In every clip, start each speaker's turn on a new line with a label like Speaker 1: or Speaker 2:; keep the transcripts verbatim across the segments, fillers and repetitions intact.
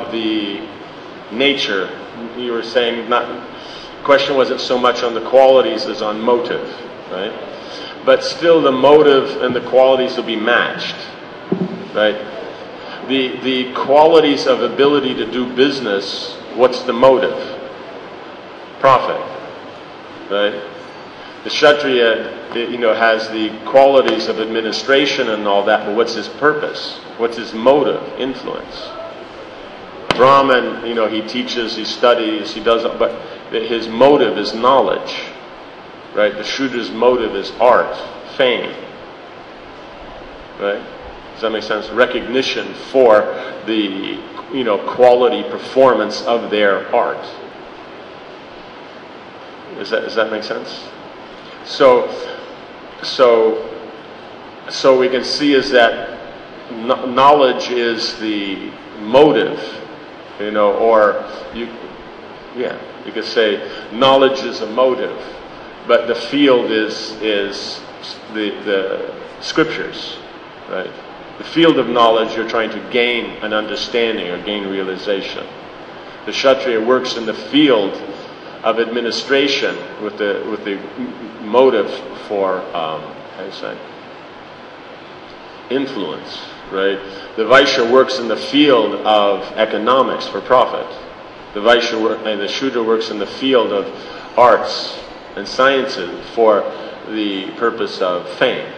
Speaker 1: of the nature. You were saying not. The question wasn't so much on the qualities as on motive, right? But still, the motive and the qualities will be matched, right? The the qualities of ability to do business. What's the motive? Profit, right? The Kshatriya, you know, has the qualities of administration and all that, but what's his purpose? What's his motive? Influence. Brahman, you know, he teaches, he studies, he does, but his motive is knowledge, right? The Shudra's motive is art, fame, right? Does that make sense? Recognition for the, you know, quality performance of their art. Does that, does that make sense? So, so, so we can see is that knowledge is the motive, you know, or you, yeah, you could say knowledge is a motive, but the field is is the the scriptures, right? The field of knowledge, you're trying to gain an understanding or gain realization. The Kshatriya works in the field of administration with the with the motive for um, how do you say influence, right? The Vaishya works in the field of economics for profit. The Vaishya work, and the Shudra works in the field of arts and sciences for the purpose of fame,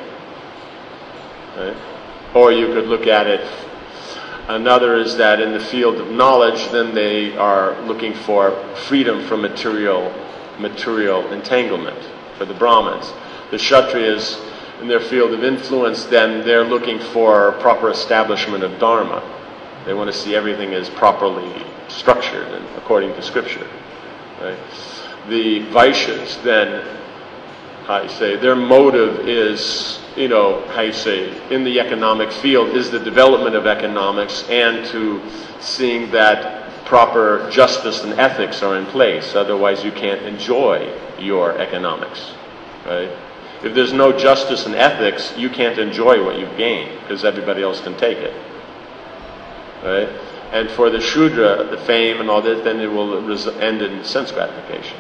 Speaker 1: right? Or you could look at it. Another is that in the field of knowledge, then they are looking for freedom from material material entanglement for the Brahmins. The Kshatriyas, in their field of influence, then they're looking for proper establishment of Dharma. They want to see everything as properly structured and according to Scripture. Right? The Vaishyas, then, how you say, their motive is, you know, how you say, in the economic field, is the development of economics and to seeing that proper justice and ethics are in place. Otherwise, you can't enjoy your economics, right? If there's no justice and ethics, you can't enjoy what you've gained because everybody else can take it, right? And for the Shudra, the fame and all that, then it will res- end in sense gratification.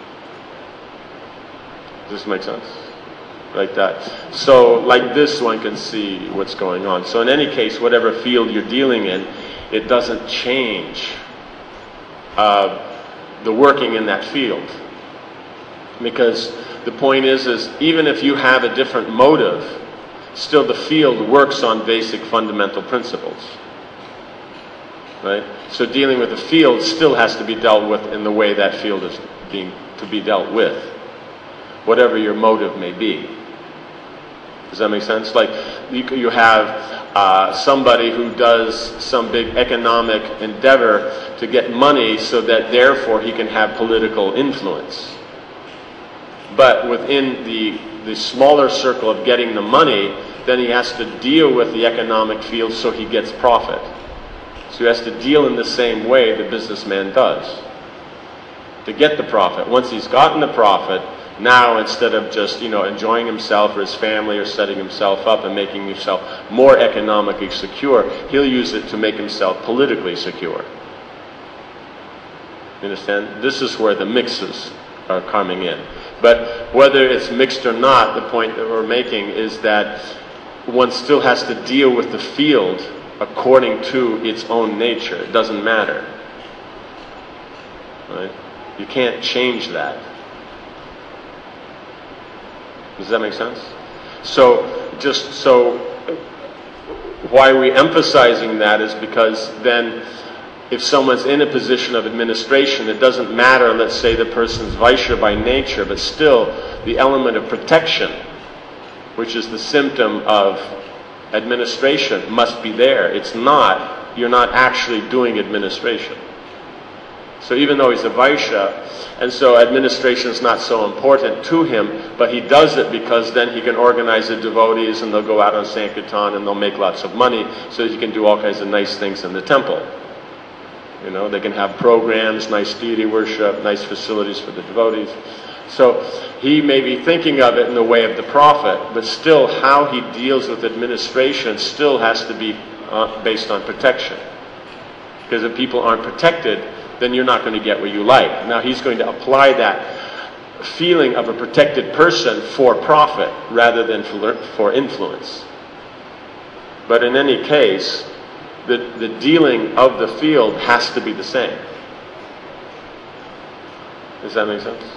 Speaker 1: Does this make sense? Like that. So, like this, one can see what's going on. So, in any case, whatever field you're dealing in, it doesn't change uh, the working in that field. Because the point is, is even if you have a different motive, still the field works on basic fundamental principles. Right? So, dealing with the field still has to be dealt with in the way that field is being to be dealt with, whatever your motive may be. Does that make sense? Like you, you have uh, somebody who does some big economic endeavor to get money so that therefore he can have political influence. But within the, the smaller circle of getting the money, then he has to deal with the economic field so he gets profit. So he has to deal in the same way the businessman does to get the profit. Once he's gotten the profit, now, instead of just, you know, enjoying himself or his family or setting himself up and making himself more economically secure, he'll use it to make himself politically secure. You understand? This is where the mixes are coming in. But whether it's mixed or not, the point that we're making is that one still has to deal with the field according to its own nature. It doesn't matter. Right? You can't change that. Does that make sense? So, just so, why we're emphasizing that is because then, if someone's in a position of administration, it doesn't matter, let's say the person's Vaishya by nature, but still, the element of protection, which is the symptom of administration, must be there. It's not, you're not actually doing administration. So even though he's a Vaishya, and so administration is not so important to him, but he does it because then he can organize the devotees and they'll go out on Sankirtan and they'll make lots of money so that he can do all kinds of nice things in the temple. You know, they can have programs, nice deity worship, nice facilities for the devotees. So he may be thinking of it in the way of the prophet, but still how he deals with administration still has to be uh, based on protection. Because if people aren't protected, then you're not going to get what you like. Now he's going to apply that feeling of a protected person for profit rather than for, for influence. But in any case, the, the dealing of the field has to be the same. Does that make sense?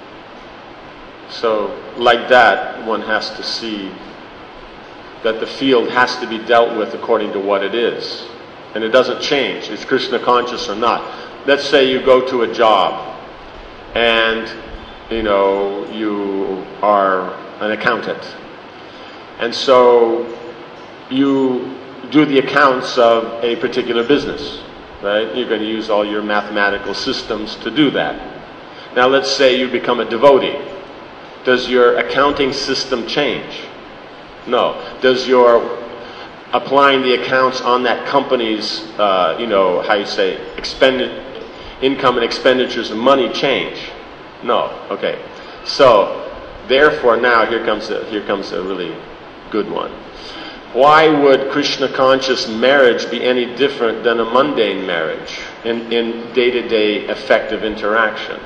Speaker 1: So, like that, one has to see that the field has to be dealt with according to what it is. And it doesn't change. It's Krishna conscious or not. Let's say you go to a job and, you know, you are an accountant. And so you do the accounts of a particular business, right? You're going to use all your mathematical systems to do that. Now let's say you become a devotee. Does your accounting system change? No. Does your applying the accounts on that company's, uh, you know, how you say, expended income and expenditures of money change? No. Okay. So, therefore, now here comes a, here comes a really good one. Why would Krishna conscious marriage be any different than a mundane marriage in, in day-to-day effective interaction?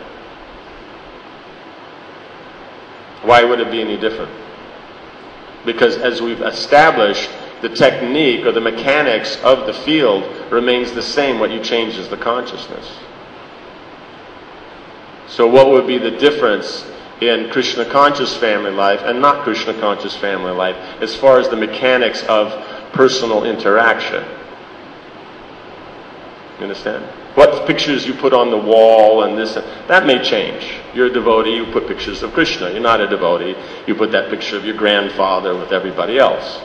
Speaker 1: Why would it be any different? Because as we've established, the technique or the mechanics of the field remains the same. What you change is the consciousness. So what would be the difference in Krishna conscious family life and not Krishna conscious family life as far as the mechanics of personal interaction? You understand? What pictures you put on the wall and this, that may change. You're a devotee, you put pictures of Krishna. You're not a devotee, you put that picture of your grandfather with everybody else.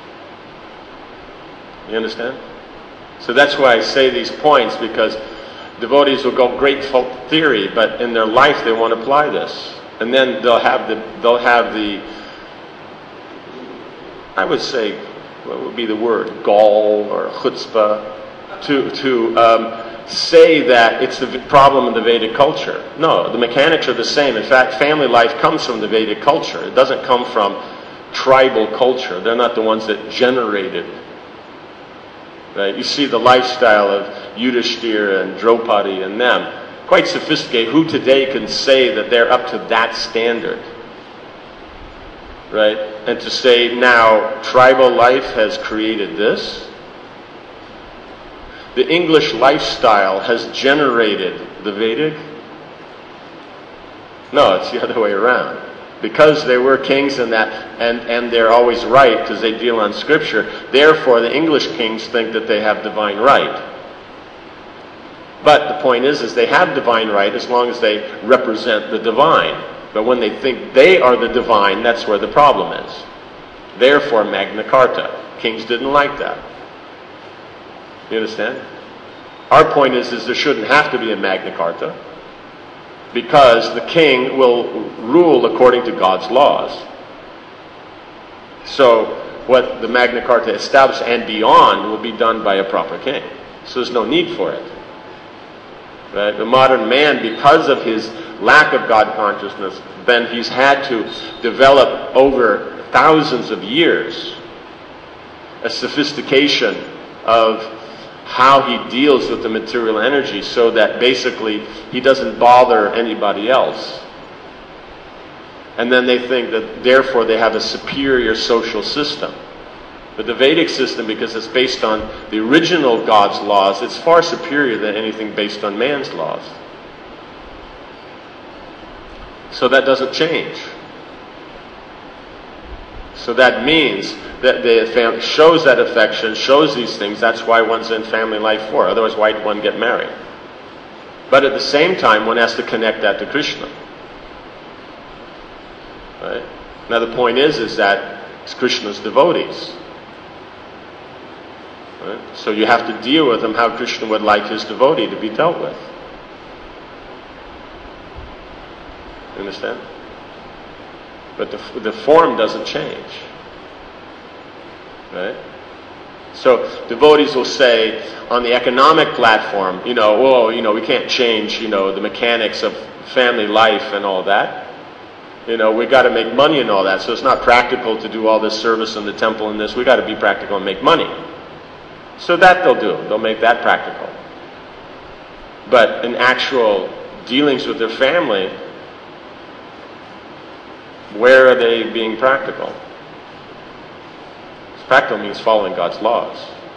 Speaker 1: You understand? So that's why I say these points, because devotees will go great theory, but in their life they won't apply this. And then they'll have the, they'll have the, I would say, what would be the word, gall or chutzpah, to, to um, say that it's the problem in the Vedic culture. No, the mechanics are the same. In fact, family life comes from the Vedic culture. It doesn't come from tribal culture. They're not the ones that generated. Right? You see the lifestyle of Yudhishthira and Draupadi and them. Quite sophisticated. Who today can say that they're up to that standard? Right? And to say now tribal life has created this. The English lifestyle has generated the Vedic? No, it's the other way around. Because they were kings and that, and, and they're always right because they deal on scripture, therefore the English kings think that they have divine right. But the point is, is they have divine right as long as they represent the divine. But when they think they are the divine, that's where the problem is. Therefore Magna Carta. Kings didn't like that. You understand? Our point is, is there shouldn't have to be a Magna Carta, because the king will rule according to God's laws. So what the Magna Carta established and beyond will be done by a proper king. So there's no need for it. Right? The modern man, because of his lack of God consciousness, then he's had to develop over thousands of years a sophistication of how he deals with the material energy, so that basically he doesn't bother anybody else. And then they think that therefore they have a superior social system. But the Vedic system, because it's based on the original God's laws, it's far superior than anything based on man's laws. So that doesn't change. So that means that the family shows that affection, shows these things. That's why one's in family life for. Otherwise, why would one get married? But at the same time, one has to connect that to Krishna. Right? Now the point is, is that it's Krishna's devotees. Right? So you have to deal with them how Krishna would like his devotee to be dealt with. You understand? But the, the form doesn't change. Right? So devotees will say on the economic platform, you know, oh, you know, we can't change, you know, the mechanics of family life and all that. You know, we got to make money and all that. So it's not practical to do all this service in the temple and this. We got to be practical and make money. So that they'll do. They'll make that practical. But in actual dealings with their family, where are they being practical? Practical means following God's laws.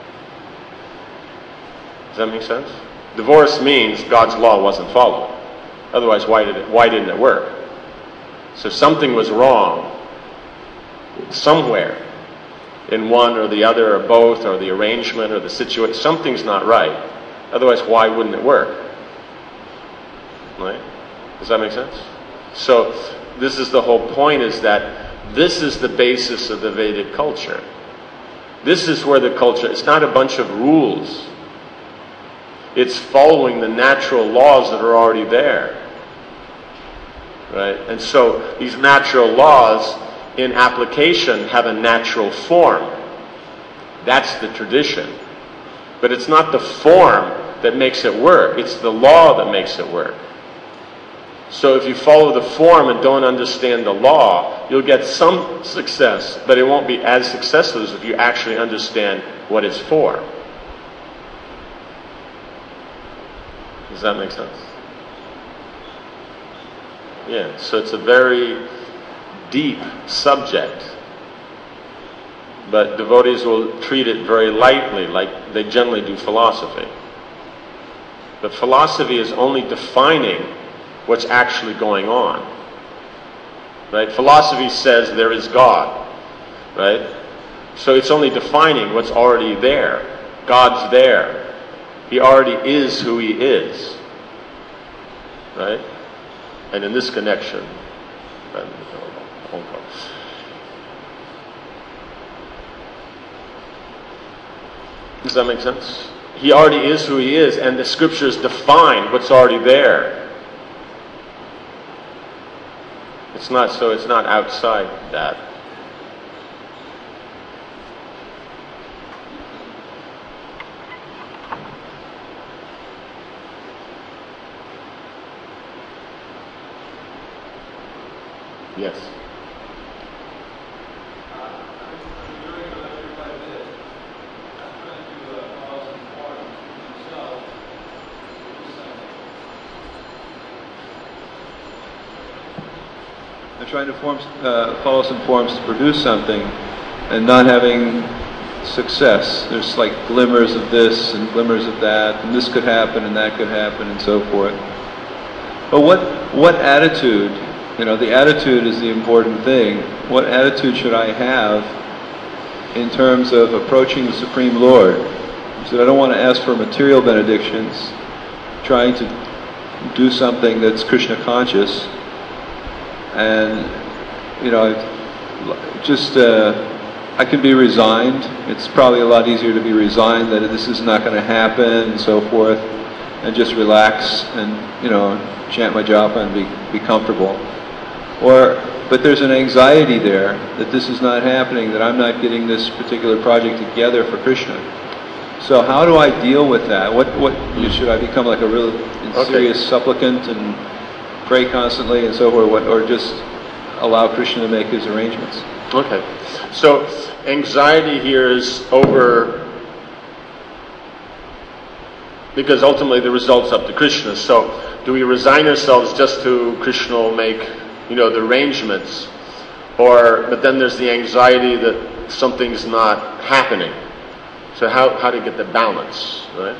Speaker 1: Does that make sense? Divorce means God's law wasn't followed. Otherwise, why did it, why didn't it work? So something was wrong somewhere in one or the other or both or the arrangement or the situation. Something's not right. Otherwise, why wouldn't it work? Right? Does that make sense? So this is the whole point, is that this is the basis of the Vedic culture. This is where the culture, it's not a bunch of rules. It's following the natural laws that are already there. Right? And so these natural laws in application have a natural form. That's the tradition. But it's not the form that makes it work. It's the law that makes it work. So if you follow the form and don't understand the law, you'll get some success, but it won't be as successful as if you actually understand what it's for. Does that make sense? Yeah, so it's a very deep subject, but devotees will treat it very lightly, like they generally do philosophy. But philosophy is only defining what's actually going on. Right? Philosophy says there is God. Right? So it's only defining what's already there. God's there. He already is who He is. Right? And in this connection, does that make sense? He already is who He is, and the scriptures define what's already there. It's not, so it's not outside that. Yes.
Speaker 2: I'm trying to form, uh, follow some forms to produce something and not having success. There's like glimmers of this and glimmers of that, and this could happen and that could happen and so forth. But what what attitude, you know, the attitude is the important thing. What attitude should I have in terms of approaching the Supreme Lord? So I don't want to ask for material benedictions, trying to do something that's Krishna conscious. And, you know, just, uh, I can be resigned. It's probably a lot easier to be resigned that this is not going to happen and so forth, and just relax and, you know, chant my japa and be, be comfortable. Or, but there's an anxiety there that this is not happening, that I'm not getting this particular project together for Krishna. So how do I deal with that? What, what, should I become like a real serious okay. supplicant and pray constantly and so forth, or just allow Krishna to make His arrangements?
Speaker 1: Okay. So anxiety here is over, because ultimately the result's up to Krishna. So do we resign ourselves just to Krishna will make, you know, the arrangements? Or, but then there's the anxiety that something's not happening. So how, how to get the balance, right?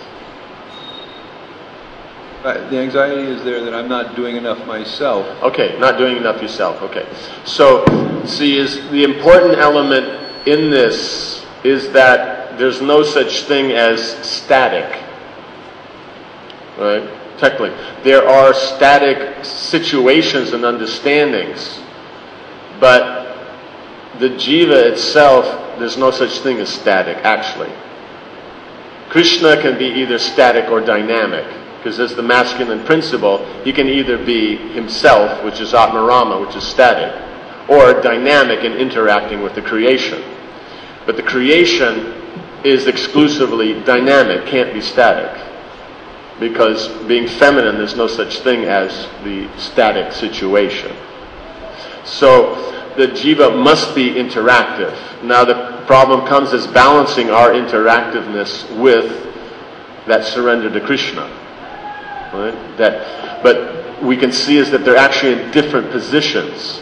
Speaker 2: The anxiety is there that I'm not doing enough myself.
Speaker 1: Okay, not doing enough yourself. Okay. So, see, is the important element in this is that there's no such thing as static. Right? Technically. There are static situations and understandings. But the jiva itself, there's no such thing as static, actually. Krishna can be either static or dynamic. Because as the masculine principle, he can either be himself, which is Atmarama, which is static, or dynamic and interacting with the creation. But the creation is exclusively dynamic, can't be static. Because being feminine, there's no such thing as the static situation. So the jiva must be interactive. Now the problem comes as balancing our interactiveness with that surrender to Krishna. right? That, but we can see is that they're actually in different positions.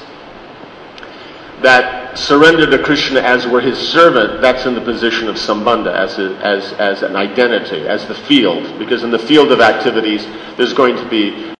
Speaker 1: That surrender to Krishna as we're his servant, that's in the position of sambandha, as, a, as, as an identity, as the field. Because in the field of activities, there's going to be